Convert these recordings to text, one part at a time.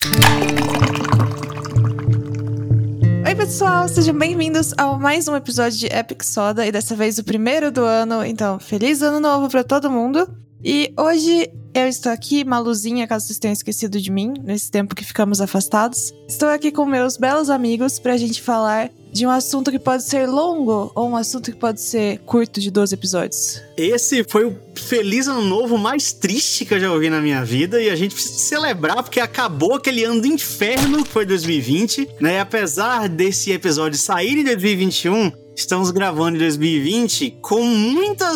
Oi pessoal, sejam bem-vindos a mais um episódio de Epic Soda, e dessa vez o primeiro do ano, então feliz ano novo pra todo mundo. E hoje eu estou aqui, Maluzinha, caso vocês tenham esquecido de mim, nesse tempo que ficamos afastados. Estou aqui com meus belos amigos pra gente falar de um assunto que pode ser longo ou um assunto que pode ser curto, de 12 episódios. Esse foi o feliz ano novo mais triste que eu já ouvi na minha vida, e a gente precisa celebrar porque acabou aquele ano do inferno que foi 2020, né? E apesar desse episódio sair em 2021, estamos gravando em 2020 com muita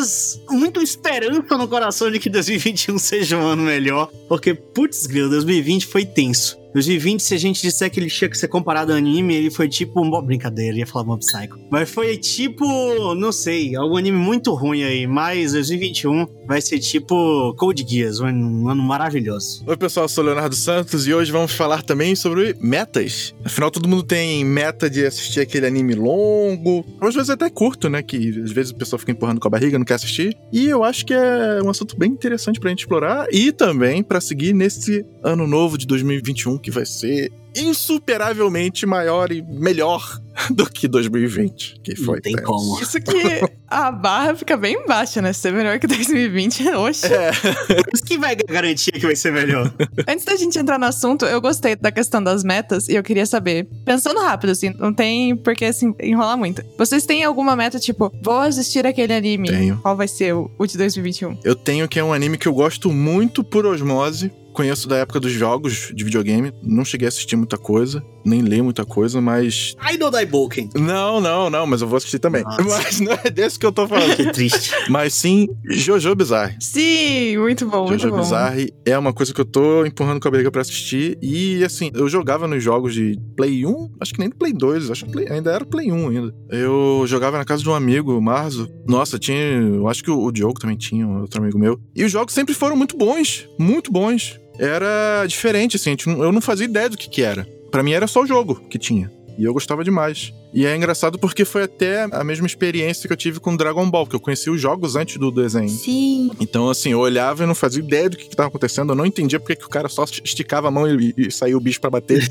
esperança no coração de que 2021 seja um ano melhor, porque, putz, grilo, 2020 foi tenso. 2020, se a gente disser que ele tinha que ser comparado ao anime, ele foi tipo... Brincadeira, ia falar Mob Psycho. Mas foi tipo, não sei, algum anime muito ruim aí. Mas 2021 vai ser tipo Code Geass, um ano maravilhoso. Oi pessoal, eu sou o Leonardo Santos e hoje vamos falar também sobre metas. Afinal, todo mundo tem meta de assistir aquele anime longo, às vezes até curto, né? Que às vezes o pessoal fica empurrando com a barriga, não quer assistir. E eu acho que é um assunto bem interessante pra gente explorar e também pra seguir nesse ano novo de 2021, que vai ser insuperavelmente maior e melhor do que 2020, que foi. Não tem como. Isso que a barra fica bem baixa, né? Ser melhor que 2020, oxe. Isso que vai garantir que vai ser melhor. Antes da gente entrar no assunto, eu gostei da questão das metas e eu queria saber, pensando rápido, assim, não tem por que assim, enrolar muito. Vocês têm alguma meta, tipo, vou assistir aquele anime? Tenho. Qual vai ser o de 2021? Eu tenho, que é um anime que eu gosto muito por osmose. Conheço da época dos jogos de videogame. Não cheguei a assistir muita coisa, nem ler muita coisa, mas... Idol Daiboken. Não, mas eu vou assistir também. Nossa. Mas não é desse que eu tô falando. Que triste. Mas sim, Jojo Bizarre. Sim, muito bom, muito Jojo bom. Bizarre é uma coisa que eu tô empurrando com a barriga pra assistir. E assim, eu jogava nos jogos de Play 1, acho que nem do Play 2, acho que ainda era Play 1 ainda. Eu jogava na casa de um amigo, o Marzo. Nossa, eu acho que o Diogo também tinha, outro amigo meu. E os jogos sempre foram muito bons, muito bons. Era diferente, assim, eu não fazia ideia do que era. Pra mim era só o jogo que tinha. E eu gostava demais. E é engraçado porque foi até a mesma experiência que eu tive com Dragon Ball, que eu conheci os jogos antes do desenho. Sim. Então, assim, eu olhava e não fazia ideia do que estava acontecendo. Eu não entendia porque que o cara só esticava a mão e saía o bicho pra bater.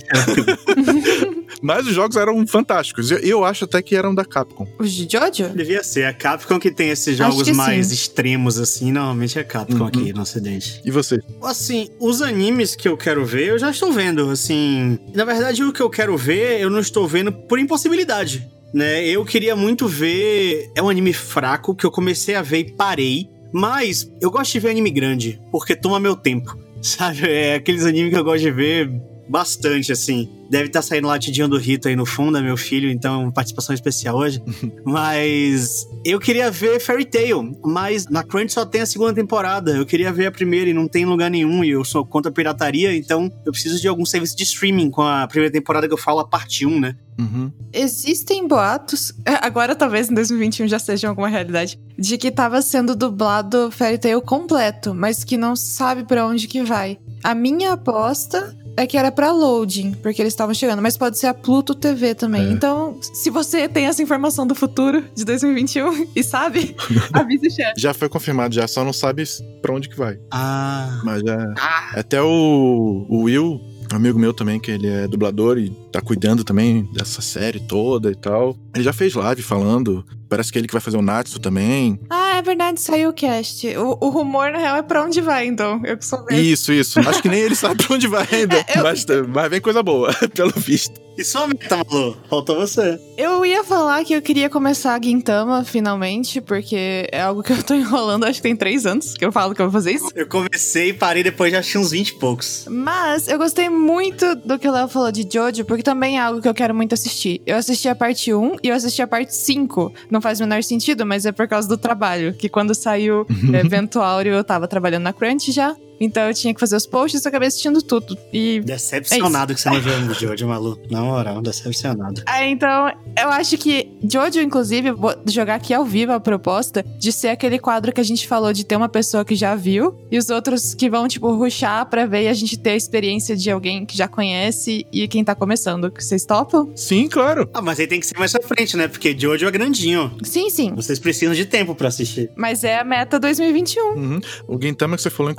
Mas os jogos eram fantásticos. Eu acho até que eram da Capcom. Os de Jojo? Devia ser. A Capcom que tem esses jogos mais extremos, assim, normalmente é a Capcom aqui no Ocidente. E você? Assim, os animes que eu quero ver, eu já estou vendo, assim... Na verdade, o que eu quero ver, eu não estou vendo por impossibilidade, né? Eu queria muito ver... É um anime fraco que eu comecei a ver e parei, mas eu gosto de ver anime grande, porque toma meu tempo, sabe? É aqueles animes que eu gosto de ver bastante, assim. Deve estar saindo latidinho do Rito aí no fundo, é meu filho, então participação especial hoje. Mas eu queria ver Fairy Tail, mas na Crunch só tem a segunda temporada. Eu queria ver a primeira e não tem em lugar nenhum, e eu sou contra a pirataria, então eu preciso de algum serviço de streaming com a primeira temporada, que eu falo a parte 1, né? Uhum. Existem boatos, agora talvez em 2021 já seja alguma realidade, de que tava sendo dublado Fairy Tail completo, mas que não sabe pra onde que vai. A minha aposta é que era pra Loading, porque eles estavam chegando, mas pode ser a Pluto TV também. Então, se você tem essa informação do futuro de 2021 e sabe, avisa o chat. Já foi confirmado, já só não sabe pra onde que vai. Ah. Mas já... Até o Will, um amigo meu também, que ele é dublador e tá cuidando também dessa série toda e tal. Ele já fez live falando. Parece que ele que vai fazer o Natsu também. Ah, é verdade, saiu o cast. O rumor, na real, é pra onde vai, então. Eu que sou Isso. Acho que nem ele sabe pra onde vai ainda. Mas vem coisa boa, pelo visto. E sua meta, Malu? Faltou você. Eu ia falar que eu queria começar a Gintama, finalmente, porque é algo que eu tô enrolando, acho que tem 3 anos que eu falo que eu vou fazer isso. Eu comecei e parei depois de acho uns 20 e poucos. Mas eu gostei muito do que o Léo falou de Jojo, porque também é algo que eu quero muito assistir. Eu assisti a parte 1 e eu assisti a parte 5. Não faz o menor sentido, mas é por causa do trabalho. Que quando saiu Evento Áureo, eu tava trabalhando na Crunch já. Então eu tinha que fazer os posts e eu acabei assistindo tudo. E decepcionado que você não viu o Jojo, Malu. Na moral, decepcionado. Então, eu acho que Jojo, inclusive, vou jogar aqui ao vivo a proposta de ser aquele quadro que a gente falou de ter uma pessoa que já viu e os outros que vão, tipo, rushar pra ver e a gente ter a experiência de alguém que já conhece e quem tá começando. Vocês topam? Sim, claro. Ah, mas aí tem que ser mais pra frente, né? Porque Jojo é grandinho. Sim. Vocês precisam de tempo pra assistir. Mas é a meta 2021. O Gintama que você falou, inclusive, é outro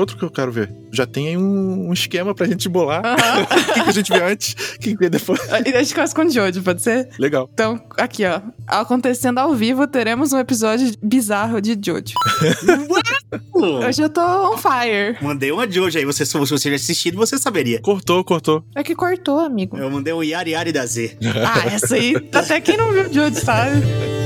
outro que eu quero ver. Já tem aí um esquema pra gente bolar. Aham. O que a gente vê antes, o que vê depois. E a gente começa com o Jojo, pode ser? Legal. Então, aqui, ó. Acontecendo ao vivo, teremos um episódio bizarro de Jojo. Hoje eu tô on fire. Mandei uma Jojo aí, se você tivesse assistido, você saberia. Cortou. É que cortou, amigo. Eu mandei um Yari Yari da Z. Ah, essa aí, até quem não viu Jojo sabe.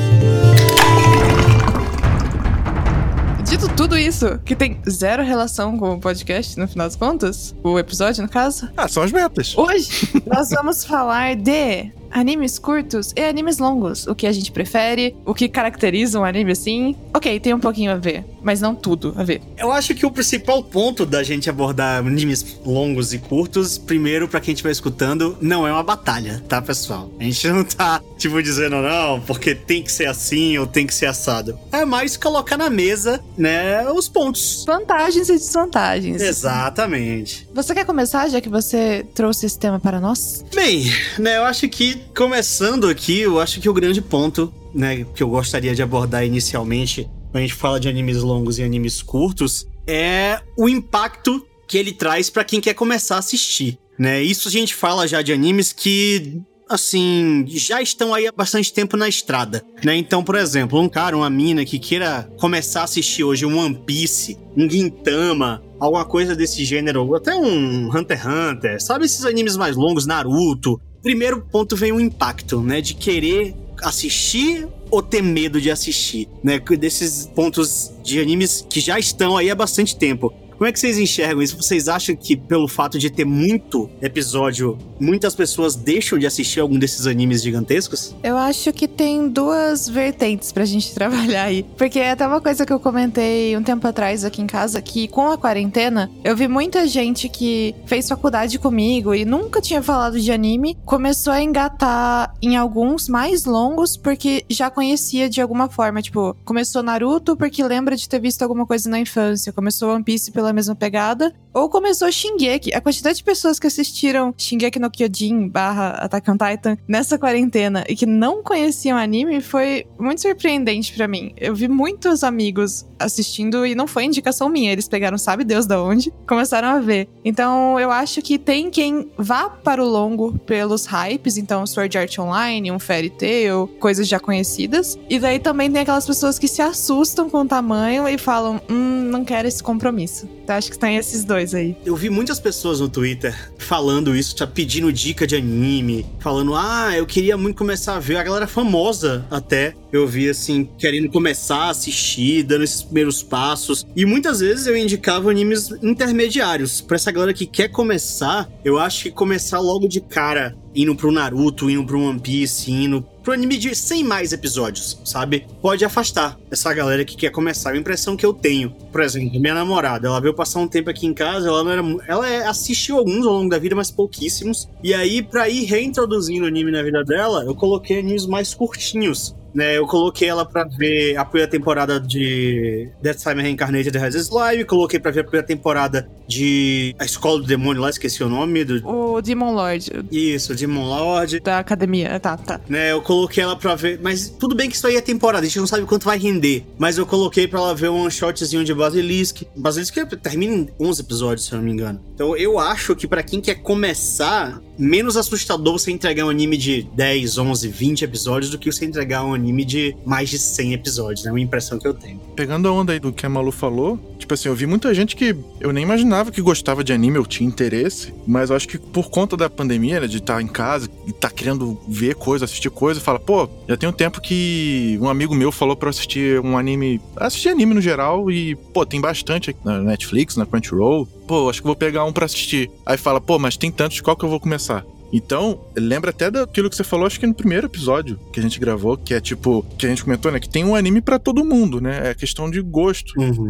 Dito tudo isso, que tem zero relação com o podcast, no final das contas, o episódio, no caso, São as metas. hoje nós vamos falar de animes curtos e animes longos. O que a gente prefere, o que caracteriza um anime assim. Ok, tem um pouquinho a ver, mas não tudo a ver. Eu acho que o principal ponto da gente abordar animes longos e curtos, primeiro, pra quem estiver escutando, não é uma batalha, tá, pessoal? A gente não tá, dizendo não, porque tem que ser assim ou tem que ser assado. É mais colocar na mesa, né, os pontos. Vantagens e desvantagens. Exatamente. Você quer começar, já que você trouxe esse tema para nós? Bem, né, eu acho que, começando aqui, eu acho que o grande ponto, né, que eu gostaria de abordar inicialmente, quando a gente fala de animes longos e animes curtos, é o impacto que ele traz pra quem quer começar a assistir, né? Isso a gente fala já de animes que, assim, já estão aí há bastante tempo na estrada, né? Então, por exemplo, uma mina que queira começar a assistir hoje um One Piece, um Gintama, alguma coisa desse gênero, ou até um Hunter x Hunter, sabe esses animes mais longos, Naruto? Primeiro ponto vem o impacto, né, de querer assistir ou ter medo de assistir, né, desses pontos de animes que já estão aí há bastante tempo. Como é que vocês enxergam isso? Vocês acham que pelo fato de ter muito episódio, muitas pessoas deixam de assistir algum desses animes gigantescos? Eu acho que tem duas vertentes pra gente trabalhar aí. Porque é até uma coisa que eu comentei um tempo atrás aqui em casa, que com a quarentena, eu vi muita gente que fez faculdade comigo e nunca tinha falado de anime, começou a engatar em alguns mais longos porque já conhecia de alguma forma. Tipo, começou Naruto porque lembra de ter visto alguma coisa na infância, começou One Piece pela mesma pegada, ou começou Shingeki. A quantidade de pessoas que assistiram Shingeki no Kyojin / Attack on Titan nessa quarentena e que não conheciam anime foi muito surpreendente pra mim. Eu vi muitos amigos assistindo e não foi indicação minha, eles pegaram sabe Deus da onde, começaram a ver. Então eu acho que tem quem vá para o longo pelos hypes, então Sword Art Online, um Fairy Tail, coisas já conhecidas, e daí também tem aquelas pessoas que se assustam com o tamanho e falam, não quero esse compromisso. Então acho que tem esses dois aí. Eu vi muitas pessoas no Twitter falando isso, pedindo dica de anime, falando, eu queria muito começar a ver, a galera famosa até, eu vi assim, querendo começar a assistir, dando esses primeiros passos, e muitas vezes eu indicava animes intermediários, pra essa galera que quer começar, eu acho que começar logo de cara, indo pro Naruto, indo pro One Piece, indo pro anime de 100 mais episódios, sabe? Pode afastar essa galera que quer começar. A impressão que eu tenho, por exemplo, minha namorada, ela veio passar um tempo aqui em casa, ela assistiu alguns ao longo da vida, mas pouquíssimos. E aí, pra ir reintroduzindo anime na vida dela, eu coloquei animes mais curtinhos, né? Eu coloquei ela pra ver a primeira temporada de Death Time Reincarnated The Rise Live, coloquei pra ver a primeira temporada de A Escola do Demônio lá, esqueci o nome. O Demon Lord. Isso, Demon Lord. Da academia, tá. Né, eu coloquei ela pra ver, mas tudo bem que isso aí é temporada, a gente não sabe quanto vai render, mas eu coloquei pra ela ver um one-shotzinho de Basilisk. Basilisk termina em 11 episódios, se eu não me engano. Então eu acho que pra quem quer começar, menos assustador você entregar um anime de 10, 11, 20 episódios do que você entregar um anime de mais de 100 episódios, né? É uma impressão que eu tenho. Pegando a onda aí do que a Malu falou, tipo assim, eu vi muita gente que eu nem imaginava que gostava de anime, eu tinha interesse, mas eu acho que por conta da pandemia, né, de estar em casa e estar querendo ver coisa, assistir coisa, fala, pô, já tem um tempo que um amigo meu falou pra eu assistir um anime, assistir anime no geral e, pô, tem bastante aqui na Netflix, na Crunchyroll, pô, acho que vou pegar um pra assistir. Aí fala, pô, mas tem tantos, qual que eu vou começar? Então, lembra até daquilo que você falou, acho que no primeiro episódio que a gente gravou, que é tipo, que a gente comentou, né, que tem um anime pra todo mundo, né, é questão de gosto.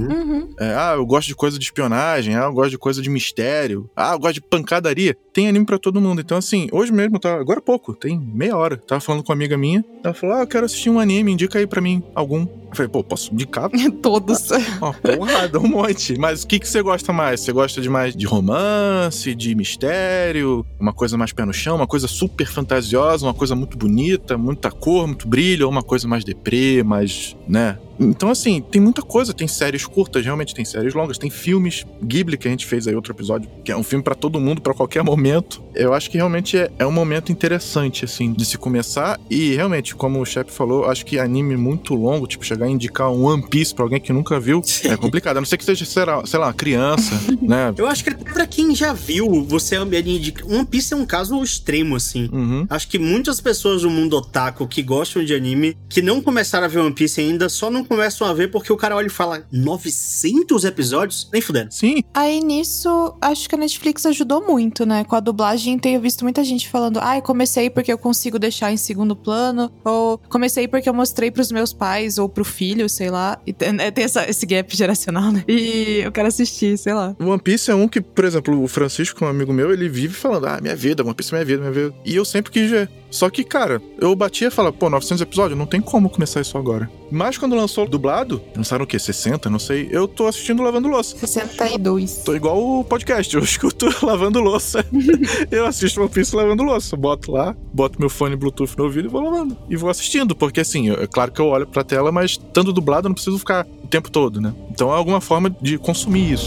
Eu gosto de coisa de espionagem, eu gosto de coisa de mistério, eu gosto de pancadaria. Tem anime pra todo mundo. Então, assim, hoje mesmo, agora há pouco, tem meia hora, tava falando com uma amiga minha, ela falou, eu quero assistir um anime, indica aí pra mim algum. Eu falei, pô, posso indicar? Todos. Porrada, um monte. Mas o que você gosta mais? Você gosta de mais de romance, de mistério, uma coisa mais pé no chão, uma coisa super fantasiosa, uma coisa muito bonita, muita cor, muito brilho, ou uma coisa mais deprê, mais, né, Então, assim, tem muita coisa. Tem séries curtas, realmente tem séries longas. Tem filmes. Ghibli, que a gente fez aí outro episódio, que é um filme pra todo mundo, pra qualquer momento. Eu acho que realmente é um momento interessante, assim, de se começar. E, realmente, como o Shep falou, acho que anime muito longo, tipo, chegar a indicar um One Piece pra alguém que nunca viu, é complicado. A não ser que seja, sei lá, uma criança, né? Eu acho que até pra quem já viu, você indica... One Piece é um caso extremo, assim. Acho que muitas pessoas do mundo otaku que gostam de anime, que não começaram a ver One Piece ainda, só não começam a ver porque o cara olha e fala 900 episódios? Nem fudendo. Sim. Aí nisso, acho que a Netflix ajudou muito, né? Com a dublagem, tenho visto muita gente falando, comecei porque eu consigo deixar em segundo plano, ou comecei porque eu mostrei pros meus pais, ou pro filho, sei lá. E tem esse gap geracional, né? E eu quero assistir, sei lá. One Piece é um que, por exemplo, o Francisco, um amigo meu, ele vive falando, minha vida, One Piece é minha vida, minha vida. E eu sempre quis ver. Só que, cara, eu batia e falava, 900 episódios, não tem como começar isso agora. Mas quando lançou dublado, lançaram o quê? 60? Não sei. Eu tô assistindo lavando louça. 62. Tô igual o podcast, eu escuto lavando louça. Eu assisto One Piece lavando louça. Boto lá, boto meu fone Bluetooth no ouvido e vou lavando. E vou assistindo, porque assim, é claro que eu olho pra tela, mas estando dublado eu não preciso ficar o tempo todo, né? Então é alguma forma de consumir isso.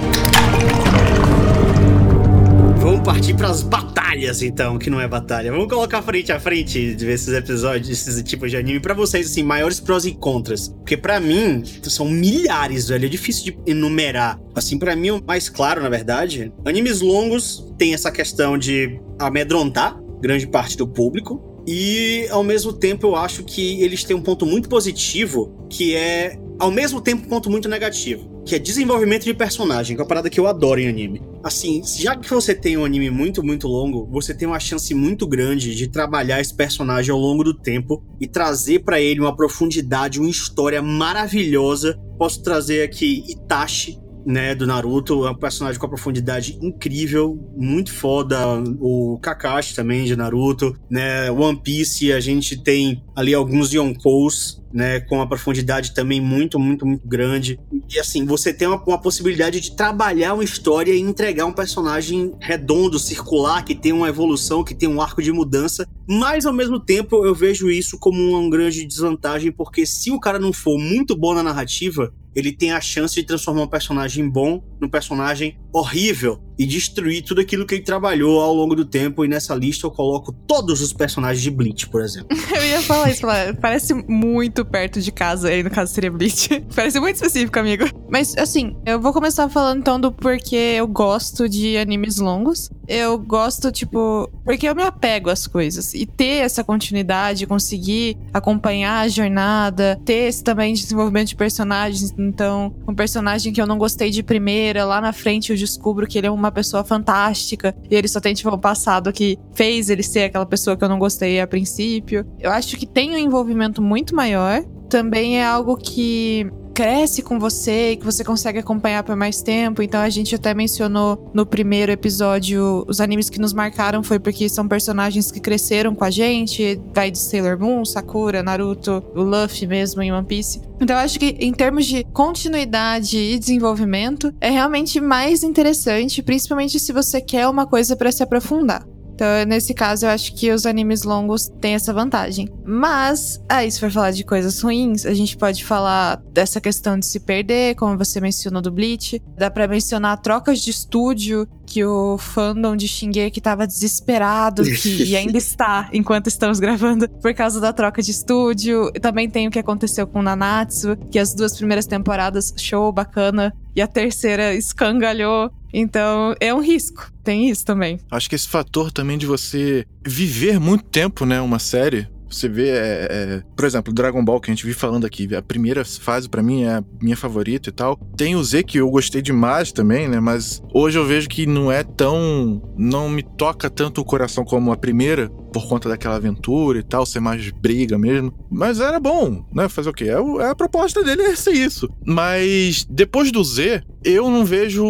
Vamos partir pras batalhas, então, que não é batalha. Vamos colocar frente a frente de ver esses episódios, esses tipos de anime, pra vocês, assim, maiores prós e contras. Porque pra mim, são milhares, velho, é difícil de enumerar. Assim, pra mim, o mais claro, na verdade, animes longos tem essa questão de amedrontar grande parte do público. E, ao mesmo tempo, eu acho que eles têm um ponto muito positivo, que é, ao mesmo tempo, um ponto muito negativo, que é desenvolvimento de personagem, que é uma parada que eu adoro em anime. Assim, já que você tem um anime muito, muito longo, você tem uma chance muito grande de trabalhar esse personagem ao longo do tempo e trazer pra ele uma profundidade, uma história maravilhosa. Posso trazer aqui Itachi, né, do Naruto, é um personagem com uma profundidade incrível, muito foda. O Kakashi também, de Naruto, né, One Piece, a gente tem ali alguns Yonkous, né, com uma profundidade também muito, muito, muito grande. E assim, você tem uma possibilidade de trabalhar uma história e entregar um personagem redondo, circular, que tem uma evolução, que tem um arco de mudança, mas ao mesmo tempo eu vejo isso como uma grande desvantagem, porque se o cara não for muito bom na narrativa, ele tem a chance de transformar um personagem bom num personagem horrível e destruir tudo aquilo que ele trabalhou ao longo do tempo. E nessa lista eu coloco todos os personagens de Bleach, por exemplo. Eu ia falar isso, parece muito perto de casa, aí no caso seria Bleach. Parece muito específico, amigo. Mas, assim, eu vou começar falando então do porquê eu gosto de animes longos. Eu gosto, porque eu me apego às coisas. E ter essa continuidade, conseguir acompanhar a jornada, ter esse também desenvolvimento de personagens. Então, um personagem que eu não gostei de primeira, lá na frente eu descubro que ele é uma pessoa fantástica. E ele só tem, um passado que fez ele ser aquela pessoa que eu não gostei a princípio. Eu acho que tem um envolvimento muito maior. Também é algo que cresce com você e que você consegue acompanhar por mais tempo. Então a gente até mencionou no primeiro episódio os animes que nos marcaram foi porque são personagens que cresceram com a gente. Vai de Sailor Moon, Sakura, Naruto, o Luffy mesmo em One Piece. Então eu acho que em termos de continuidade e desenvolvimento é realmente mais interessante, principalmente se você quer uma coisa pra se aprofundar. Então, nesse caso, eu acho que os animes longos têm essa vantagem. Mas, se for falar de coisas ruins, a gente pode falar dessa questão de se perder, como você mencionou do Bleach. Dá pra mencionar trocas de estúdio, que o fandom de Shingeki tava desesperado, e ainda está, enquanto estamos gravando, por causa da troca de estúdio. Também tem o que aconteceu com Nanatsu, que as 2 primeiras temporadas, show, bacana, e a terceira escangalhou. Então, é um risco. Tem isso também. Acho que esse fator também de você viver muito tempo, né, uma série. Você vê, por exemplo, Dragon Ball, que a gente vive falando aqui. A primeira fase, pra mim, é a minha favorita e tal. Tem o Z, que eu gostei demais também, né? Mas hoje eu vejo que não é tão... Não me toca tanto o coração como a primeira, por conta daquela aventura e tal, ser mais briga mesmo. Mas era bom, né? Fazer o quê? A proposta dele é ser isso. Mas depois do Z, eu não vejo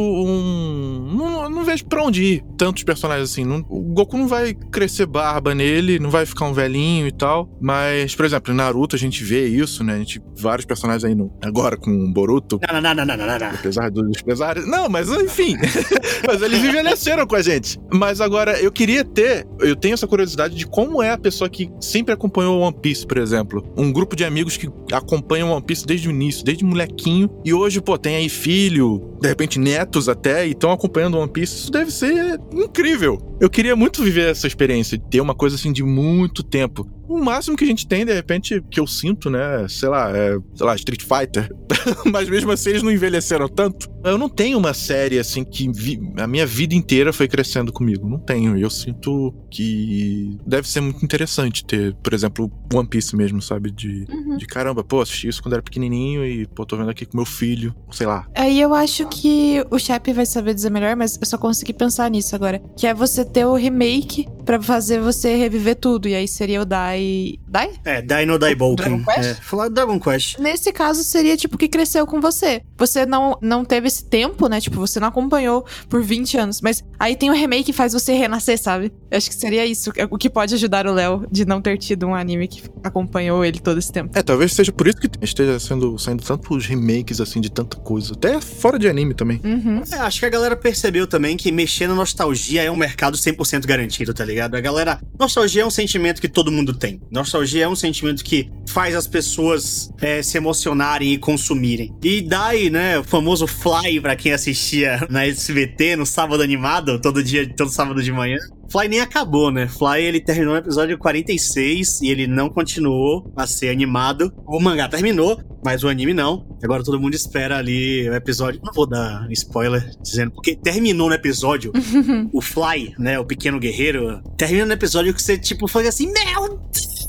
não vejo pra onde ir tantos personagens assim. O Goku não vai crescer barba nele, não vai ficar um velhinho e tal. Mas, por exemplo, em Naruto a gente vê isso, né? A gente vários personagens aí agora com o Boruto. Não. Apesar dos pesares. Não, mas enfim. Mas eles envelheceram com a gente. Mas agora, eu tenho essa curiosidade curiosidade de como é a pessoa que sempre acompanhou One Piece, por exemplo. Um grupo de amigos que acompanham One Piece desde o início, desde molequinho, e hoje, pô, tem aí filho, de repente netos até, e estão acompanhando One Piece. Isso deve ser incrível. Eu queria muito viver essa experiência, de ter uma coisa assim de muito tempo. O máximo que a gente tem, de repente, que eu sinto, né, sei lá, Street Fighter. Mas mesmo assim eles não envelheceram tanto. Eu não tenho uma série assim que a minha vida inteira foi crescendo comigo. Não tenho. E eu sinto que deve ser muito interessante ter, por exemplo, One Piece mesmo, sabe? De caramba, pô, assisti isso quando era pequenininho e, pô, tô vendo aqui com meu filho, sei lá. Aí eu acho que o Chap vai saber dizer melhor, mas eu só consegui pensar nisso agora. Que é você ter o remake pra fazer você reviver tudo. E aí seria o Dai? Dai no Daibouken. Dragon Quest? Falar Dragon Quest. Nesse caso, seria tipo que cresceu com você. Você não teve esse tempo, né? Tipo, você não acompanhou por 20 anos. Mas aí tem o remake que faz você renascer, sabe? Eu acho que seria isso. O que pode ajudar o Léo de não ter tido um anime que acompanhou ele todo esse tempo. Talvez seja por isso que esteja saindo tantos remakes, assim, de tanta coisa. Até fora de anime também. Acho que a galera percebeu também que mexer na nostalgia é um mercado 100% garantido, tá ligado? Nostalgia é um sentimento que todo mundo tem. Nostalgia é um sentimento que faz as pessoas se emocionarem e consumirem. E Dai, né, o famoso Fly, pra quem assistia na SBT, no sábado animado, todo sábado de manhã. Fly nem acabou, né? Fly, ele terminou no episódio 46 e ele não continuou a ser animado. O mangá terminou, mas o anime não. Agora todo mundo espera ali o episódio. Não vou dar spoiler dizendo, porque terminou no episódio. O Fly, né, o pequeno guerreiro, termina no episódio que você, tipo, foi assim, meu Deus!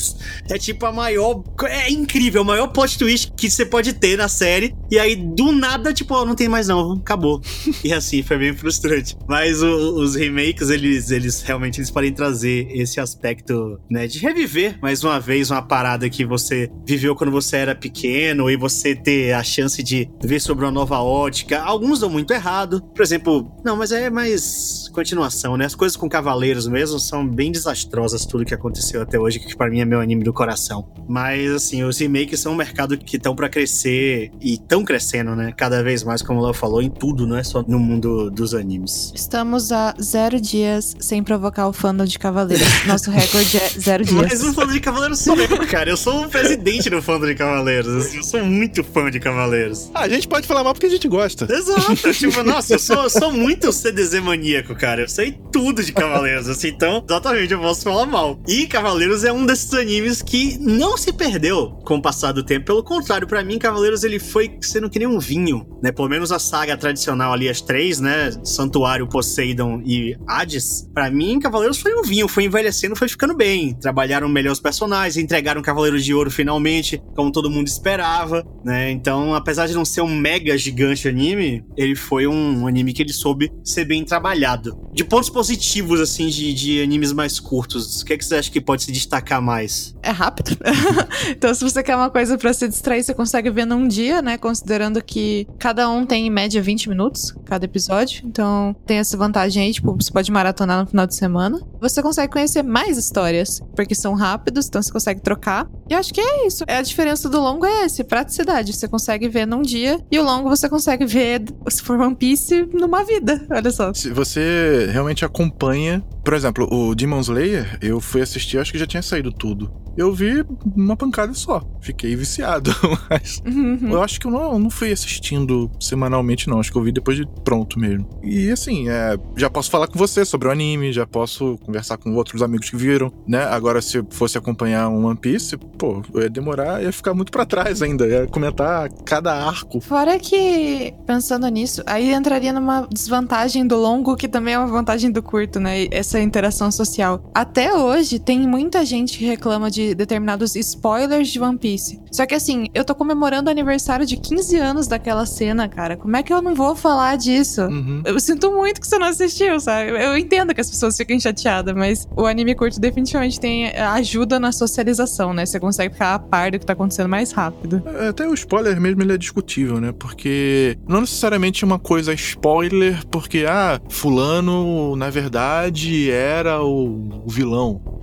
É tipo a maior... É incrível, o maior plot twist que você pode ter na série. E aí, do nada, tipo, não tem mais não, acabou. E assim, foi bem frustrante. Mas os remakes, eles realmente podem trazer esse aspecto, né, de reviver, mais uma vez, uma parada que você viveu quando você era pequeno e você ter a chance de ver sobre uma nova ótica. Alguns dão muito errado. Por exemplo, não, mas é mais continuação, né? As coisas com Cavaleiros mesmo são bem desastrosas, tudo que aconteceu até hoje, que pra mim é meu anime do coração. Mas, assim, os remakes são um mercado que estão pra crescer e estão crescendo, né? Cada vez mais, como o Léo falou, em tudo, não é só no mundo dos animes. Estamos há 0 dias sem provocar o fandom de Cavaleiros. Nosso recorde é 0 dias. Mas o fandom de Cavaleiros sou eu, cara. Eu sou o presidente do fandom de Cavaleiros. Assim, eu sou muito fã de Cavaleiros. A gente pode falar mal porque a gente gosta. Exato. Tipo, nossa, eu sou muito CDZ maníaco, cara. Eu sei tudo de Cavaleiros, assim. Então, exatamente, eu posso falar mal. E Cavaleiros é um desses animes que não se perdeu com o passar do tempo. Pelo contrário, pra mim, Cavaleiros, ele foi sendo que nem um vinho, né? Pelo menos a saga tradicional ali, as 3, né? Santuário, Poseidon e Hades. Pra mim, Cavaleiros foi um vinho, foi envelhecendo, foi ficando bem. Trabalharam melhor os personagens, entregaram Cavaleiros de Ouro finalmente, como todo mundo esperava, né? Então, apesar de não ser um mega gigante anime, ele foi um anime que ele soube ser bem trabalhado. De pontos positivos, assim, de animes mais curtos, o que você acha que pode se destacar mais? É rápido. Então, se você quer uma coisa pra se distrair, você consegue ver num dia, né? Considerando que cada um tem, em média, 20 minutos, cada episódio. Então, tem essa vantagem aí, tipo, você pode maratonar no final de semana. Você consegue conhecer mais histórias, porque são rápidos, então você consegue trocar. E eu acho que é isso. A diferença do longo é esse, praticidade. Você consegue ver num dia, e o longo você consegue ver, se for One Piece, numa vida. Olha só. Se você realmente acompanha... Por exemplo, o Demon Slayer, eu fui assistir, acho que já tinha saído tudo. Eu vi uma pancada só. Fiquei viciado. Mas eu acho que eu não fui assistindo semanalmente, não. Acho que eu vi depois de pronto mesmo. E assim, já posso falar com você sobre o anime, já posso conversar com outros amigos que viram, né? Agora, se eu fosse acompanhar um One Piece, pô, eu ia demorar, ia ficar muito pra trás ainda. Ia comentar cada arco. Fora que, pensando nisso, aí entraria numa desvantagem do longo, que também é uma vantagem do curto, né? Essa interação social. Até hoje, tem muita gente que reclama de determinados spoilers de One Piece. Só que assim, eu tô comemorando o aniversário de 15 anos daquela cena, cara. Como é que eu não vou falar disso? Eu sinto muito que você não assistiu, sabe? Eu entendo que as pessoas fiquem chateadas, mas o anime curto definitivamente tem ajuda na socialização, né? Você consegue ficar a par do que tá acontecendo mais rápido. Até o spoiler mesmo, ele é discutível, né? Porque não necessariamente uma coisa spoiler, porque, fulano, na verdade, era o vilão.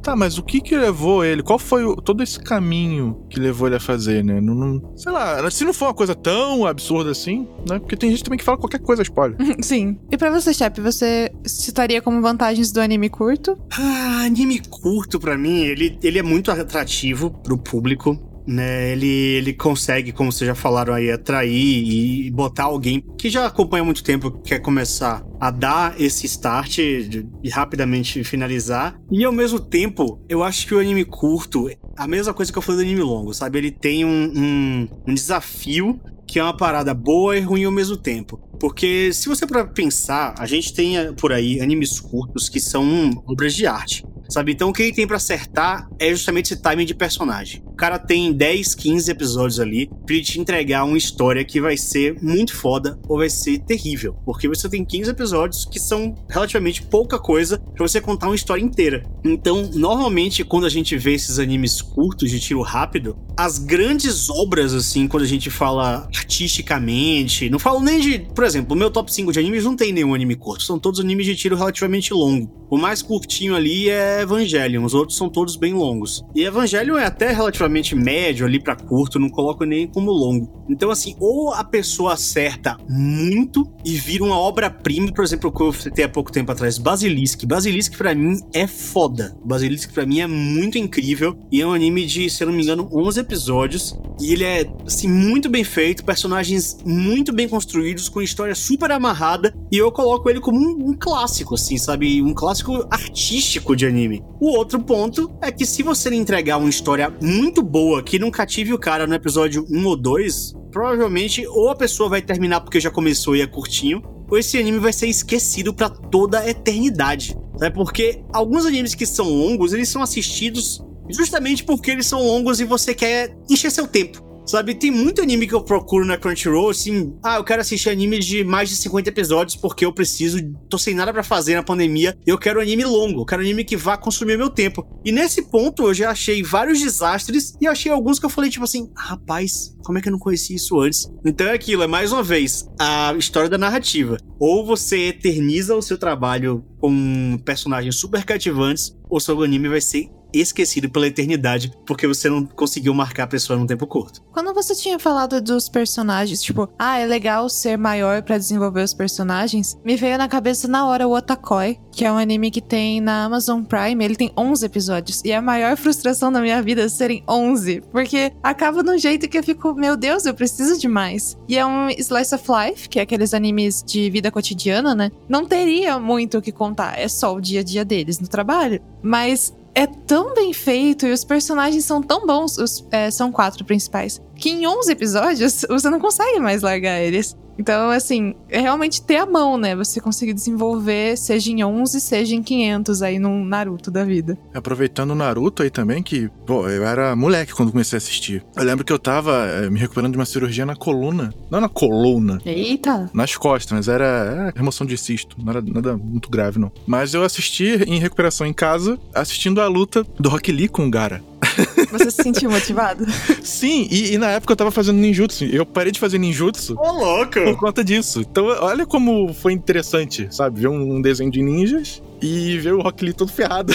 Tá, mas o que levou ele? Qual foi todo esse caminho que levou ele a fazer, né? Sei lá, se não for uma coisa tão absurda assim, né? Porque tem gente também que fala qualquer coisa spoiler. Sim. E pra você, Shep, você citaria como vantagens do anime curto? Anime curto, pra mim, ele é muito atrativo pro público, né? Ele consegue, como vocês já falaram aí, atrair e botar alguém que já acompanha há muito tempo, quer começar a dar esse start e rapidamente finalizar. E ao mesmo tempo, eu acho que o anime curto, a mesma coisa que eu falei do anime longo, sabe? Ele tem um desafio que é uma parada boa e ruim ao mesmo tempo. Porque se você for pensar, a gente tem por aí animes curtos que são obras de arte, sabe? Então o que ele tem pra acertar é justamente esse timing de personagem. O cara tem 10, 15 episódios ali pra ele te entregar uma história que vai ser muito foda ou vai ser terrível. Porque você tem 15 episódios que são relativamente pouca coisa pra você contar uma história inteira. Então, normalmente, quando a gente vê esses animes curtos de tiro rápido, as grandes obras, assim, quando a gente fala artisticamente, não falo nem de... Por exemplo, o meu top 5 de animes não tem nenhum anime curto. São todos animes de tiro relativamente longo. O mais curtinho ali é Evangelion, os outros são todos bem longos. E Evangelion é até relativamente médio ali pra curto, não coloco nem como longo. Então assim, ou a pessoa acerta muito e vira uma obra-prima, por exemplo, o que eu citei há pouco tempo atrás, Basilisk. Basilisk pra mim é foda. Basilisk pra mim é muito incrível e é um anime de, se eu não me engano, 11 episódios. E ele é, assim, muito bem feito, personagens muito bem construídos, com história super amarrada, e eu coloco ele como um clássico, assim, sabe? Um clássico artístico de anime. O outro ponto é que se você lhe entregar uma história muito boa, que não cative o cara no episódio 1 ou 2, provavelmente ou a pessoa vai terminar porque já começou e é curtinho, ou esse anime vai ser esquecido pra toda a eternidade. Sabe? Porque alguns animes que são longos, eles são assistidos justamente porque eles são longos e você quer encher seu tempo. Sabe, tem muito anime que eu procuro na Crunchyroll, assim, eu quero assistir anime de mais de 50 episódios porque eu preciso, tô sem nada pra fazer na pandemia, eu quero anime longo, eu quero anime que vá consumir meu tempo. E nesse ponto eu já achei vários desastres e achei alguns que eu falei tipo assim, rapaz, como é que eu não conheci isso antes? Então é aquilo, é mais uma vez, a história da narrativa. Ou você eterniza o seu trabalho com personagens super cativantes, ou seu anime vai ser esquecido pela eternidade, porque você não conseguiu marcar a pessoa num tempo curto. Quando você tinha falado dos personagens, tipo, é legal ser maior pra desenvolver os personagens, me veio na cabeça na hora o Otakoi, que é um anime que tem na Amazon Prime, ele tem 11 episódios, e a maior frustração da minha vida é serem 11, porque acaba de um jeito que eu fico, meu Deus, eu preciso de mais. E é um slice of life, que é aqueles animes de vida cotidiana, né? Não teria muito o que contar, é só o dia a dia deles no trabalho, mas é tão bem feito e os personagens são tão bons, são 4 principais, que em 11 episódios você não consegue mais largar eles. Então, assim, é realmente ter a mão, né? Você conseguir desenvolver, seja em 11, seja em 500 aí num Naruto da vida. Aproveitando o Naruto aí também, que, pô, eu era moleque quando comecei a assistir. Eu lembro que eu tava me recuperando de uma cirurgia na coluna. Não na coluna. Eita! Nas costas, mas era remoção de cisto. Não era nada muito grave, não. Mas eu assisti em recuperação em casa, assistindo a luta do Rock Lee com o Gaara. Você se sentiu motivado? Sim, e na época eu tava fazendo ninjutsu. Eu parei de fazer ninjutsu. Ô, louco! Por conta disso. Então, olha como foi interessante, sabe? Ver um desenho de ninjas e ver o Rock Lee todo ferrado.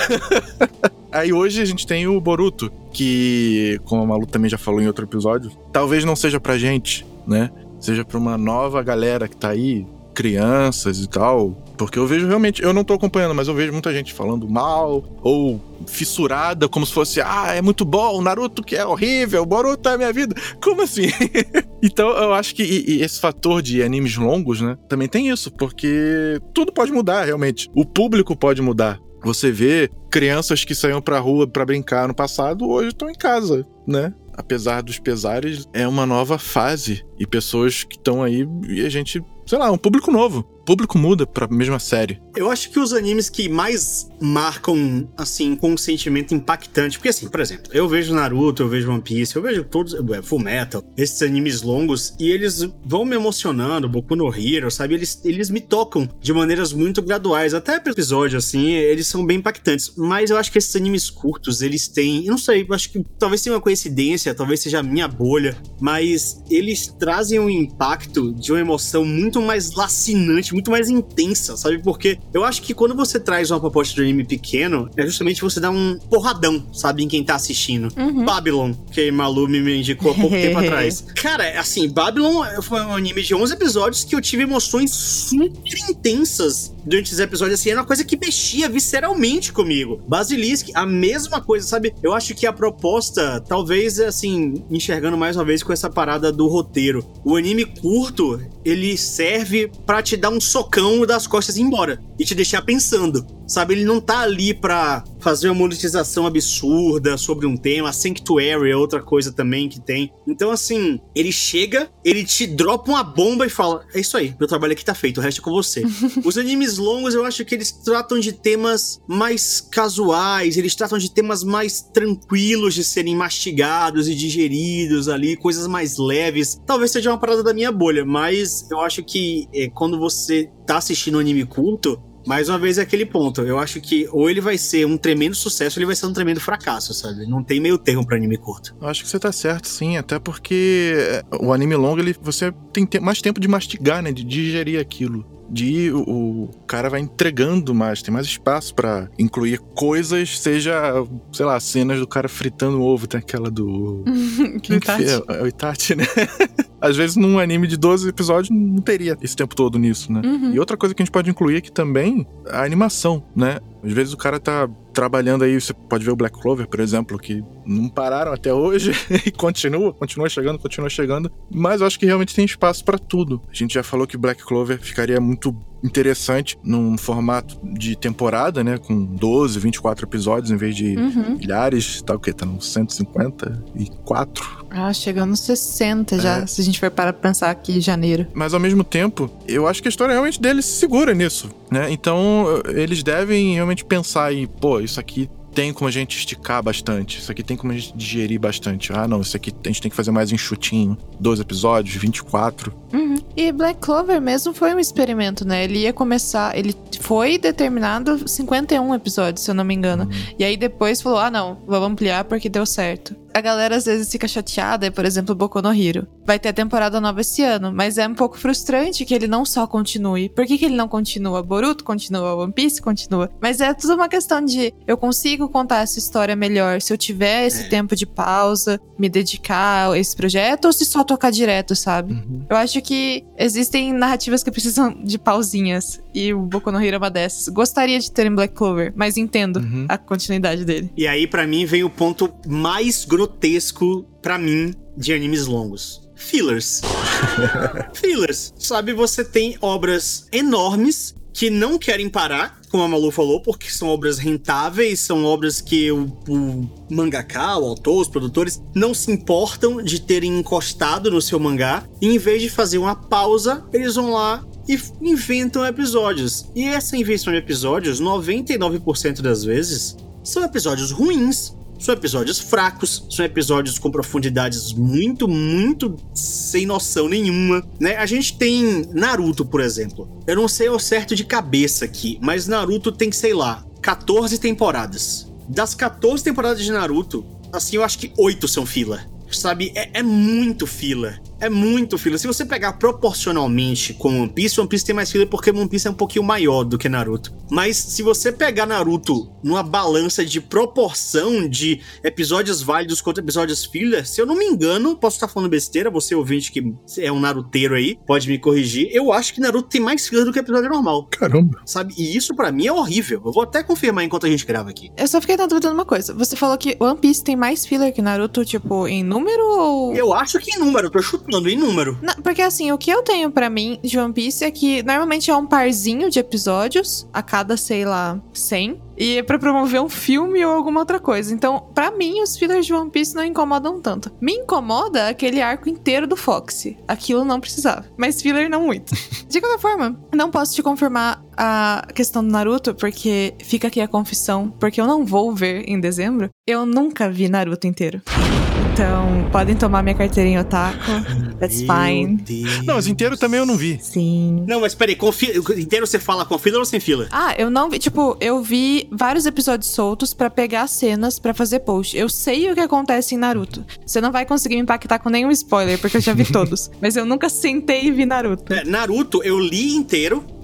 Aí hoje a gente tem o Boruto, que, como a Malu também já falou em outro episódio, talvez não seja pra gente, né? Seja pra uma nova galera que tá aí, crianças e tal. Porque eu vejo realmente, eu não tô acompanhando, mas eu vejo muita gente falando mal ou fissurada, como se fosse, é muito bom, o Naruto que é horrível, o Boruto é a minha vida. Como assim? Então eu acho que esse fator de animes longos, né, também tem isso, porque tudo pode mudar realmente. O público pode mudar. Você vê crianças que saíam pra rua pra brincar no passado, hoje estão em casa, né? Apesar dos pesares, é uma nova fase e pessoas que estão aí e a gente, sei lá, um público novo. O público muda pra mesma série. Eu acho que os animes que mais marcam, assim, com um sentimento impactante, porque assim, por exemplo, eu vejo Naruto, eu vejo One Piece, eu vejo todos, Fullmetal, esses animes longos, e eles vão me emocionando, Boku no Hero, sabe? Eles me tocam de maneiras muito graduais, até pro episódio, assim, eles são bem impactantes, mas eu acho que esses animes curtos, eles têm, eu não sei, eu acho que talvez tenha uma coincidência, talvez seja a minha bolha, mas eles trazem um impacto de uma emoção muito mais lacinante, muito mais intensa, sabe? Porque eu acho que quando você traz uma proposta de anime pequeno, é justamente você dar um porradão, sabe, em quem tá assistindo. Babylon, que Malu me indicou há pouco tempo atrás. Cara, assim, Babylon foi um anime de 11 episódios que eu tive emoções super intensas durante esses episódios, assim, era uma coisa que mexia visceralmente comigo. Basilisk, a mesma coisa, sabe? Eu acho que a proposta, talvez, assim, enxergando mais uma vez com essa parada do roteiro. O anime curto, ele serve pra te dar um socão das costas e ir embora. E te deixar pensando, sabe? Ele não tá ali pra fazer uma monetização absurda sobre um tema. Sanctuary é outra coisa também que tem. Então, assim, ele chega, ele te dropa uma bomba e fala, é isso aí, meu trabalho aqui tá feito, o resto é com você. Os animes longos, eu acho que eles tratam de temas mais casuais, eles tratam de temas mais tranquilos de serem mastigados e digeridos ali, coisas mais leves. Talvez seja uma parada da minha bolha, mas eu acho que quando você tá assistindo um anime culto, mais uma vez é aquele ponto. Eu acho que ou ele vai ser um tremendo sucesso ou ele vai ser um tremendo fracasso, sabe? Não tem meio termo pra anime curto. Eu acho que você tá certo, sim. Até porque o anime longo, você tem mais tempo de mastigar, né? De digerir aquilo. O cara vai entregando mais, tem mais espaço pra incluir coisas, seja, sei lá, cenas do cara fritando ovo, tem aquela do... Itachi. É o Itachi, né? Às vezes num anime de 12 episódios não teria esse tempo todo nisso, né? E outra coisa que a gente pode incluir aqui também, a animação, né? Às vezes o cara tá trabalhando aí, você pode ver o Black Clover, por exemplo, que não pararam até hoje e continua chegando, mas eu acho que realmente tem espaço pra tudo. A gente já falou que Black Clover ficaria muito interessante num formato de temporada, né, com 12, 24 episódios em vez de milhares, tá o quê? Tá nos 154? Ah, chegando nos 60 já, se a gente for parar pra pensar aqui em janeiro. Mas ao mesmo tempo, eu acho que a história realmente deles se segura nisso, né? Então, eles devem realmente pensar em, pô, isso aqui tem como a gente esticar bastante, isso aqui tem como a gente digerir bastante. Ah, não, isso aqui a gente tem que fazer mais enxutinho. 12 episódios, 24. E Black Clover mesmo foi um experimento, né? Ele ia começar, ele foi determinado 51 episódios, se eu não me engano. E aí depois falou, não, vamos ampliar porque deu certo. A galera às vezes fica chateada, por exemplo, Boku no Hero. Vai ter a temporada nova esse ano, mas é um pouco frustrante que ele não só continue. Por que ele não continua? Boruto continua, One Piece continua. Mas é tudo uma questão de, eu consigo contar essa história melhor se eu tiver esse tempo de pausa, me dedicar a esse projeto, ou se só tocar direto, sabe? Eu acho que existem narrativas que precisam de pausinhas, e o Boku no Hero é uma dessas. Gostaria de ter em Black Clover, mas entendo a continuidade dele. E aí, pra mim, vem o ponto mais grotesco, pra mim, de animes longos. Fillers. Fillers. Sabe, você tem obras enormes que não querem parar, como a Malu falou, porque são obras rentáveis, são obras que o mangaka, o autor, os produtores, não se importam de terem encostado no seu mangá, e em vez de fazer uma pausa, eles vão lá e inventam episódios. E essa invenção de episódios, 99% das vezes, são episódios ruins. São episódios fracos, são episódios com profundidades muito, muito sem noção nenhuma, né? A gente tem Naruto, por exemplo. Eu não sei ao certo de cabeça aqui, mas Naruto tem, sei lá, 14 temporadas. Das 14 temporadas de Naruto, assim, eu acho que 8 são filler. Sabe, é muito filler. É muito filler. Se você pegar proporcionalmente com One Piece tem mais filler porque One Piece é um pouquinho maior do que Naruto. Mas se você pegar Naruto numa balança de proporção de episódios válidos contra episódios filler, se eu não me engano, posso estar falando besteira, você ouvinte que é um naruteiro aí, pode me corrigir, eu acho que Naruto tem mais filler do que episódio normal. Caramba. Sabe, e isso pra mim é horrível. Eu vou até confirmar enquanto a gente grava aqui. Eu só fiquei na dúvida de uma coisa. Você falou que One Piece tem mais filler que Naruto, tipo, em número ou... Eu acho que em número, eu tô chutando em número. Não, porque assim, o que eu tenho pra mim de One Piece é que normalmente é um parzinho de episódios a cada, sei lá, 100. E é pra promover um filme ou alguma outra coisa. Então, pra mim, os fillers de One Piece não incomodam tanto. Me incomoda aquele arco inteiro do Fox. Aquilo não precisava. Mas filler não muito. De qualquer forma, não posso te confirmar a questão do Naruto, porque fica aqui a confissão, porque eu não vou ver em dezembro. Eu nunca vi Naruto inteiro. Então, podem tomar minha carteirinha em otaku. That's fine. Deus. Não, mas inteiro também eu não vi. Sim. Não, mas peraí, inteiro você fala com filler ou sem filler? Ah, eu não vi. Tipo, eu vi vários episódios soltos pra pegar cenas pra fazer post. Eu sei o que acontece em Naruto. Você não vai conseguir me impactar com nenhum spoiler, porque eu já vi todos. Mas eu nunca sentei e vi Naruto. Naruto, eu li inteiro.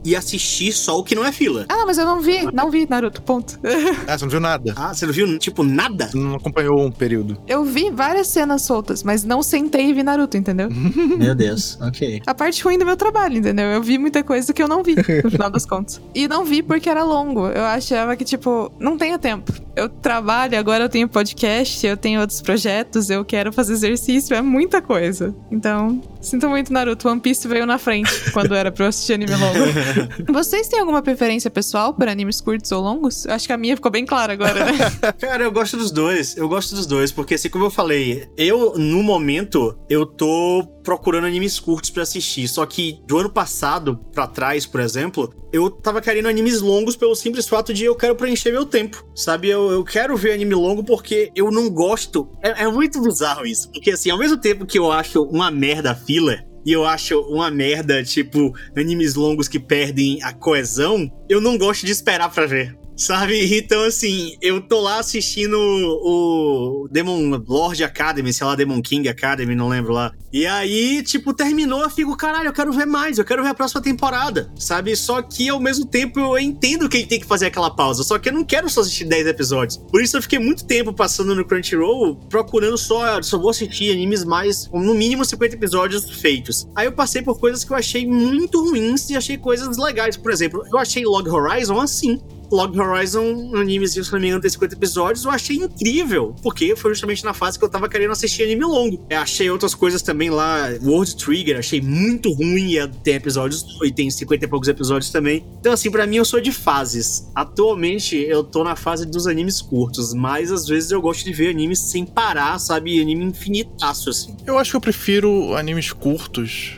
e assistir só o que não é filler. Ah, mas eu não vi Naruto, ponto. Ah, você não viu nada? Ah, você não viu, tipo, nada? Não acompanhou um período. Eu vi várias cenas soltas, mas não sentei e vi Naruto, entendeu? Meu Deus, ok. A parte ruim do meu trabalho, entendeu? Eu vi muita coisa que eu não vi, no final das contas. E não vi porque era longo. Eu achava que, tipo, não tenho tempo. Eu trabalho, agora eu tenho podcast, eu tenho outros projetos, eu quero fazer exercício, é muita coisa. Então, sinto muito, Naruto. One Piece veio na frente quando era pra eu assistir anime longo. Vocês têm alguma preferência pessoal por animes curtos ou longos? Eu acho que a minha ficou bem clara agora, né? Cara, eu gosto dos dois, porque assim, como eu falei, no momento, eu tô procurando animes curtos pra assistir, só que do ano passado pra trás, por exemplo, eu tava querendo animes longos pelo simples fato de eu quero preencher meu tempo, sabe? Eu quero ver anime longo porque eu não gosto, é muito bizarro isso, porque assim, ao mesmo tempo que eu acho uma merda filler, e eu acho uma merda, tipo, animes longos que perdem a coesão, eu não gosto de esperar pra ver. Sabe? Então, assim, eu tô lá assistindo o Demon Lord Academy, sei lá, Demon King Academy, não lembro lá. E aí, tipo, terminou, eu fico, caralho, eu quero ver mais, eu quero ver a próxima temporada, sabe? Só que, ao mesmo tempo, eu entendo que ele tem que fazer aquela pausa, só que eu não quero só assistir 10 episódios. Por isso eu fiquei muito tempo passando no Crunchyroll, procurando só vou assistir animes mais, no mínimo 50 episódios feitos. Aí eu passei por coisas que eu achei muito ruins e achei coisas legais. Por exemplo, eu achei Log Horizon assim. Log Horizon, um animezinho, se não me engano, tem 50 episódios, eu achei incrível, porque foi justamente na fase que eu tava querendo assistir anime longo. Eu achei outras coisas também lá, World Trigger, achei muito ruim, e tem episódios, e tem 50 e poucos episódios também. Então, assim, pra mim, eu sou de fases. Atualmente, eu tô na fase dos animes curtos, mas às vezes eu gosto de ver animes sem parar, sabe? Anime infinitaço, assim. Eu acho que eu prefiro animes curtos,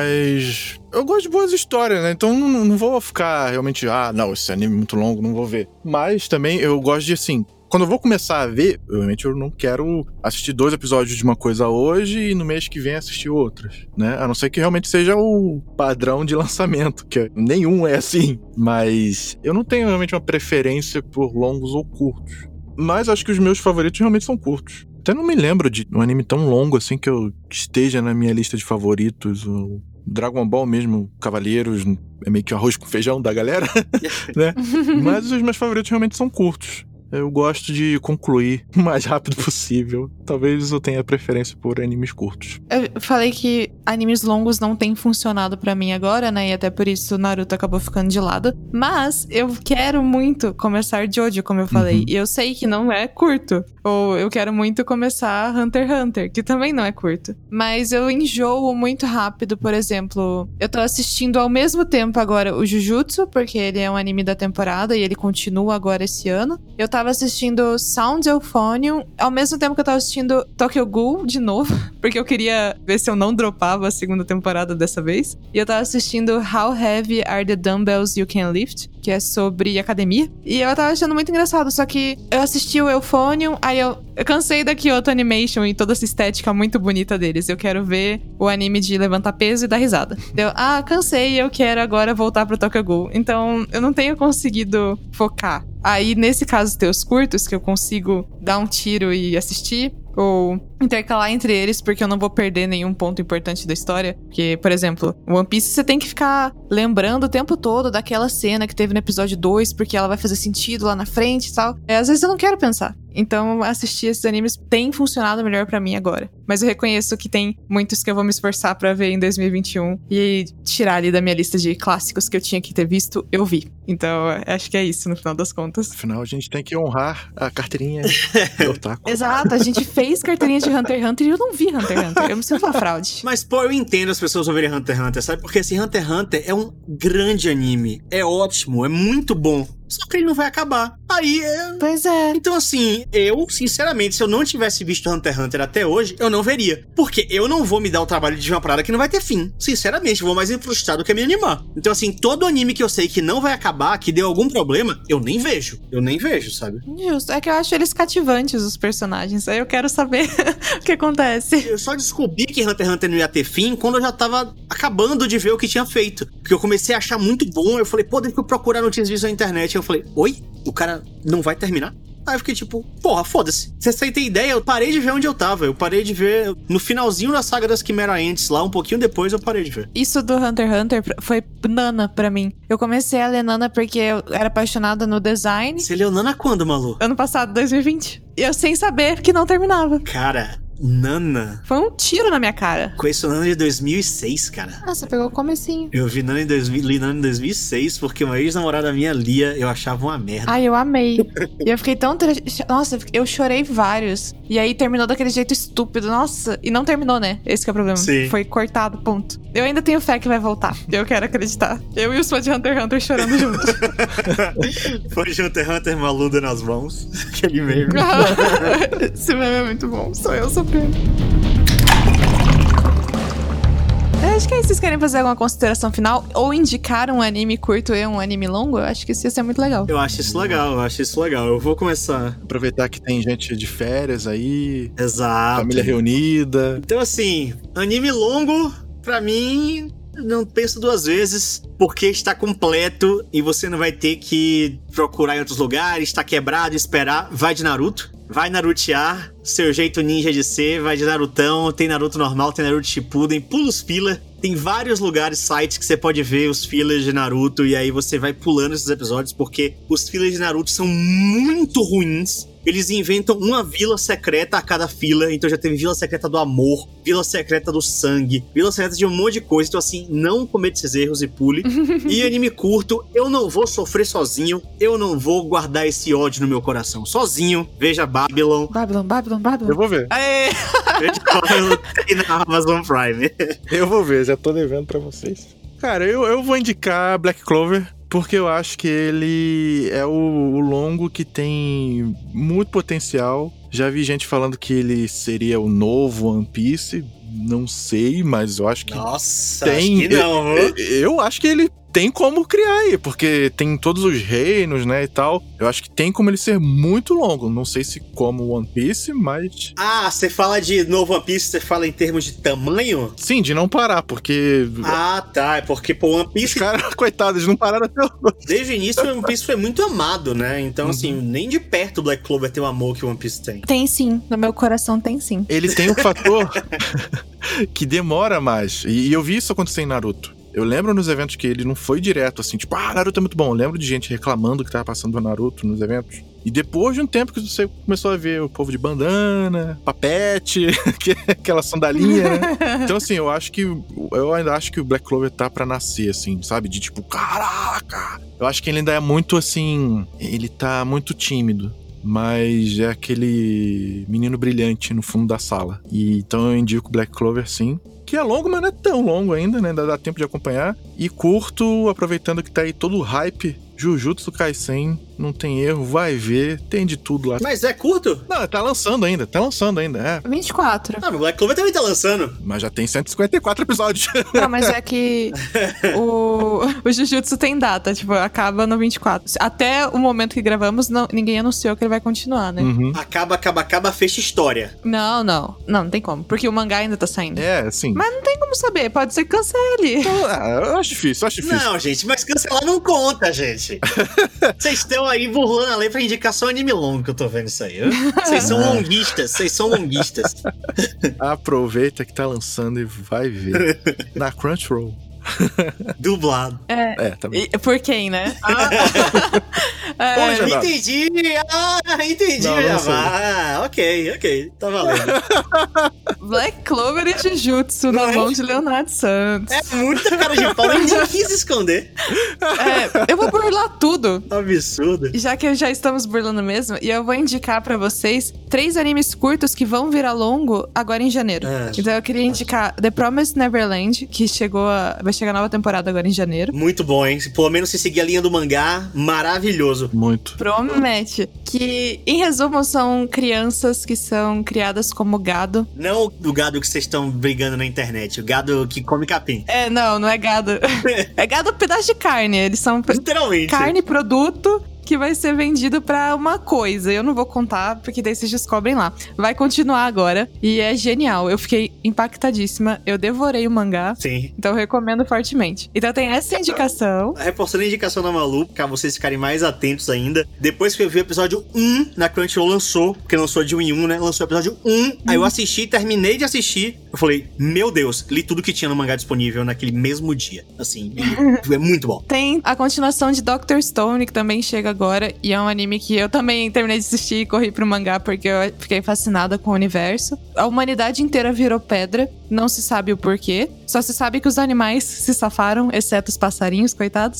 mas eu gosto de boas histórias, né? Então não vou ficar realmente, não, esse anime é muito longo, não vou ver. Mas também eu gosto de, assim, quando eu vou começar a ver, obviamente eu não quero assistir 2 episódios de uma coisa hoje e no mês que vem assistir outras, né? A não ser que realmente seja o padrão de lançamento, que nenhum é assim. Mas eu não tenho realmente uma preferência por longos ou curtos. Mas acho que os meus favoritos realmente são curtos. Até não me lembro de um anime tão longo assim que eu esteja na minha lista de favoritos. O Dragon Ball mesmo, Cavaleiros, é meio que o arroz com feijão da galera, né? Mas os meus favoritos realmente são curtos. Eu gosto de concluir o mais rápido possível. Talvez eu tenha preferência por animes curtos. Eu falei que animes longos não têm funcionado pra mim agora, né? E até por isso Naruto acabou ficando de lado. Mas eu quero muito começar Jojo, como eu falei. E eu sei que não é curto. Ou eu quero muito começar Hunter x Hunter, que também não é curto. Mas eu enjoo muito rápido, por exemplo. Eu tô assistindo ao mesmo tempo agora o Jujutsu, porque ele é um anime da temporada e ele continua agora esse ano. Eu tava assistindo Sound Euphonium, ao mesmo tempo que eu tava assistindo Tokyo Ghoul de novo, porque eu queria ver se eu não dropava a segunda temporada dessa vez. E eu tava assistindo How Heavy Are the Dumbbells You Can Lift, que é sobre academia. E eu tava achando muito engraçado, só que eu assisti o Euphonium, aí eu cansei da Kyoto Animation e toda essa estética muito bonita deles. Eu quero ver o anime de levantar peso e dar risada. Eu, cansei, eu quero agora voltar pro Tokyo Ghoul. Então, eu não tenho conseguido focar. Aí, nesse caso, teus curtos, que eu consigo dar um tiro e assistir, ou intercalar entre eles, porque eu não vou perder nenhum ponto importante da história. Porque, por exemplo, One Piece você tem que ficar lembrando o tempo todo daquela cena que teve no episódio 2, porque ela vai fazer sentido lá na frente e tal. Às vezes eu não quero pensar. Então, assistir esses animes tem funcionado melhor pra mim agora. Mas eu reconheço que tem muitos que eu vou me esforçar pra ver em 2021 e tirar ali da minha lista de clássicos que eu tinha que ter visto, eu vi. Então, acho que é isso no final das contas. Afinal, a gente tem que honrar a carteirinha do otaku. Exato, a gente fez carteirinha de Hunter x Hunter e eu não vi Hunter x Hunter. Eu me sinto uma fraude. Mas, pô, eu entendo as pessoas não verem Hunter x Hunter, sabe? Porque, assim, Hunter x Hunter é um grande anime. É ótimo, é muito bom. Só que ele não vai acabar. Aí Pois é. Então, assim, eu, sinceramente, se eu não tivesse visto Hunter x Hunter até hoje, eu não veria. Porque eu não vou me dar o trabalho de ver uma parada que não vai ter fim. Sinceramente, eu vou mais frustrado que me animar. Então, assim, todo anime que eu sei que não vai acabar, que deu algum problema, eu nem vejo. Eu nem vejo, sabe? Justo. É que eu acho eles cativantes, os personagens. Aí eu quero saber o que acontece. Eu só descobri que Hunter x Hunter não ia ter fim quando eu já tava acabando de ver o que tinha feito. Porque eu comecei a achar muito bom. Eu falei, pô, deixa eu procurar notícias disso na internet. Eu falei, oi? O cara não vai terminar? Aí eu fiquei tipo, porra, foda-se. Você tem ideia? Eu parei de ver onde eu tava. Eu parei de ver no finalzinho da saga das Chimera Ants lá, um pouquinho depois eu parei de ver. Isso do Hunter x Hunter foi Nana pra mim. Eu comecei a ler Nana porque eu era apaixonada no design. Você leu Nana quando, Malu? Ano passado, 2020. E eu sem saber que não terminava. Cara, Nana. Foi um tiro na minha cara. Conheço Nana de 2006, cara. Ah, você pegou o comecinho. Eu vi Nana li Nana em 2006 porque uma ex-namorada minha lia, eu achava uma merda. Ai, eu amei. E eu fiquei tão... Nossa, eu chorei vários. E aí terminou daquele jeito estúpido. Nossa, e não terminou, né? Esse que é o problema. Sim. Foi cortado, ponto. Eu ainda tenho fé que vai voltar. Eu quero acreditar. Eu e os fãs de Hunter x Hunter chorando juntos. Foi de Hunter x Hunter maluda nas mãos. Aquele meme. Esse meme é muito bom. Sou eu sofrendo. Acho que aí vocês querem fazer alguma consideração final ou indicar um anime curto e um anime longo? Eu acho que isso ia ser muito legal. Eu acho isso legal. Eu vou começar. Aproveitar que tem gente de férias aí. Exato. Família reunida. Então, assim, anime longo, pra mim, não penso duas vezes, porque está completo e você não vai ter que procurar em outros lugares, está quebrado, esperar. Vai de Naruto. Vai narutear, seu jeito ninja de ser, vai de Narutão, tem Naruto normal, tem Naruto Shippuden, pula os filler. Tem vários lugares, sites que você pode ver os fillers de Naruto e aí você vai pulando esses episódios porque os fillers de Naruto são muito ruins. Eles inventam uma vila secreta a cada fila, então já teve vila secreta do amor, vila secreta do sangue, vila secreta de um monte de coisa, então assim, não cometa esses erros e pule. E anime curto, eu não vou sofrer sozinho, eu não vou guardar esse ódio no meu coração sozinho. Veja Babylon. Babylon. Eu vou ver. Aê! Veja Babylon e na Amazon Prime. Eu vou ver, já tô devendo pra vocês. Cara, eu vou indicar Black Clover, porque eu acho que ele é o longo que tem muito potencial. Já vi gente falando que ele seria o novo One Piece. Não sei, mas eu acho que Nossa, tem. acho que não, eu acho que ele tem como criar aí, porque tem todos os reinos, né, e tal. Eu acho que tem como ele ser muito longo. Não sei se como One Piece, mas... Ah, você fala de novo One Piece, você fala em termos de tamanho? Sim, de não parar, porque... Ah, tá, é porque, pô, One Piece... Os caras, coitados, eles não pararam até o... Desde o início, o One Piece foi muito amado, né? Então, assim, nem de perto o Black Clover tem o amor que o One Piece tem. Tem sim, no meu coração tem sim. Ele tem um fator que demora mais. E eu vi isso acontecer em Naruto. Eu lembro nos eventos que ele não foi direto, assim, tipo, Naruto é muito bom. Eu lembro de gente reclamando que tava passando do Naruto nos eventos. E depois de um tempo que você começou a ver o povo de bandana, papete, aquela sandalinha, né? Então, assim, eu ainda acho que o Black Clover tá pra nascer, assim, sabe? De tipo, caraca! Eu acho que ele ainda é muito, assim, ele tá muito tímido. Mas é aquele menino brilhante no fundo da sala. E então eu indico Black Clover, sim. Que é longo, mas não é tão longo ainda, né? Ainda dá tempo de acompanhar. E curto, aproveitando que tá aí todo o hype, Jujutsu Kaisen, não tem erro, vai ver, tem de tudo lá. Mas é curto? Não, tá lançando ainda, é. 24. Ah, mas Black Clover também tá lançando. Mas já tem 154 episódios. Não, mas é que o Jujutsu tem data, tipo, acaba no 24. Até o momento que gravamos, ninguém anunciou que ele vai continuar, né? Uhum. Acaba, fecha história. Não tem como, porque o mangá ainda tá saindo. É, sim. Mas não tem como saber, pode ser que cancele. Eu acho difícil. Não, gente, mas cancelar não conta, gente. Vocês estão aí burlando a lei pra indicar só anime longo que eu tô vendo isso aí. Vocês são longuistas. Aproveita que tá lançando e vai ver. Na Crunchyroll. Dublado. Também. Por quem, né? Entendi. Entendi. Ok. Tá valendo. Black Clover e Jujutsu na mão de Leonardo Santos. É muita cara de pau, eu nem quis esconder. Eu vou burlar tudo. Absurdo. Já que já estamos burlando mesmo, e eu vou indicar pra vocês 3 animes curtos que vão virar longo agora em janeiro. Então eu queria indicar The Promised Neverland, que vai chegar a nova temporada agora em janeiro. Muito bom, hein? Pelo menos se seguir a linha do mangá, maravilhoso. Muito. Promete. Que, em resumo, são crianças que são criadas como gado. Não o gado que vocês estão brigando na internet, o gado que come capim. Não é gado. É gado pedaço de carne. Eles são literalmente carne, produto que vai ser vendido pra uma coisa. Eu não vou contar, porque daí vocês descobrem lá. Vai continuar agora. E é genial. Eu fiquei impactadíssima. Eu devorei o mangá. Sim. Então eu recomendo fortemente. Então tem essa indicação. Reforçando a indicação da Malu, pra vocês ficarem mais atentos ainda. Depois que eu vi o episódio 1 na Crunchyroll lançou, porque lançou de 1 em 1, né? Lançou o episódio 1, aí eu assisti, terminei de assistir. Eu falei, meu Deus, li tudo que tinha no mangá disponível naquele mesmo dia. Assim, é muito bom. Tem a continuação de Dr. Stone, que também chega agora. E é um anime que eu também terminei de assistir e corri pro mangá, porque eu fiquei fascinada com o universo. A humanidade inteira virou pedra. Não se sabe o porquê. Só se sabe que os animais se safaram, exceto os passarinhos, coitados.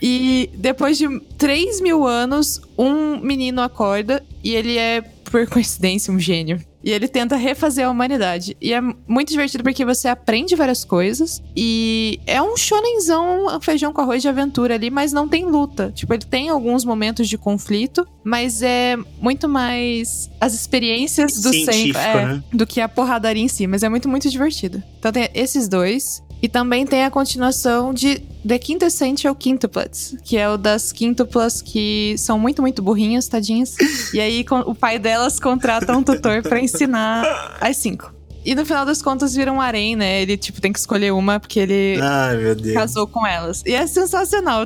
E depois de 3.000 anos, um menino acorda e ele é, por coincidência, um gênio. E ele tenta refazer a humanidade. E é muito divertido porque você aprende várias coisas. E é um shonenzão, feijão com arroz de aventura ali, mas não tem luta. Tipo, ele tem alguns momentos de conflito, mas é muito mais as experiências do científico, né? do que a porradaria em si. Mas é muito, muito divertido. Então tem esses dois. E também tem a continuação de The Quintessential Quintuplets, que é o das quíntuplas que são muito, muito burrinhas, tadinhas. E aí o pai delas contrata um tutor pra ensinar as 5. E no final das contas vira um harém, né? Ele, tipo, tem que escolher uma porque ele casou com elas. E é sensacional.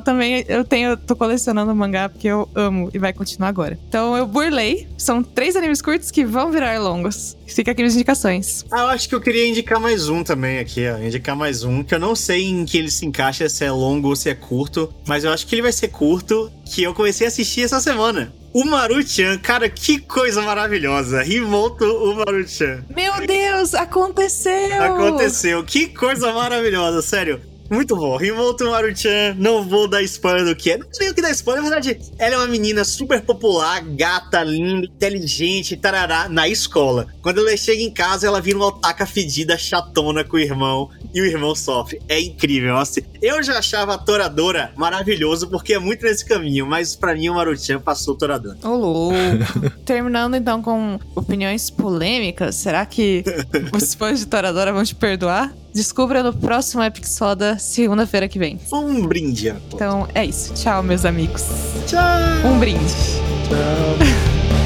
Eu tô colecionando mangá porque eu amo e vai continuar agora. Então eu burlei. São 3 animes curtos que vão virar longos. Fica aqui as indicações. Eu acho que eu queria indicar mais um também aqui, ó. Indicar mais um, que eu não sei em que ele se encaixa, se é longo ou se é curto. Mas eu acho que ele vai ser curto, que eu comecei a assistir essa semana. O Maru-chan, cara, que coisa maravilhosa. Rimoto o Maru-chan. Meu Deus, aconteceu! Aconteceu, que coisa maravilhosa, sério. Muito bom. Rimoto Maru-chan, não vou dar spoiler do que é. Não sei o que dar spoiler, na verdade. Ela é uma menina super popular, gata, linda, inteligente, tarará, na escola. Quando ela chega em casa, ela vira uma otaka fedida, chatona com o irmão. E o irmão sofre. É incrível. Assim, eu já achava a Toradora maravilhoso, porque é muito nesse caminho. Mas pra mim, o Maru-chan passou Toradora. Ô, louco. Terminando, então, com opiniões polêmicas. Será que os fãs de Toradora vão te perdoar? Descubra no próximo Epic Soda, segunda-feira que vem. Um brinde. Então, é isso. Tchau, meus amigos. Tchau. Um brinde. Tchau.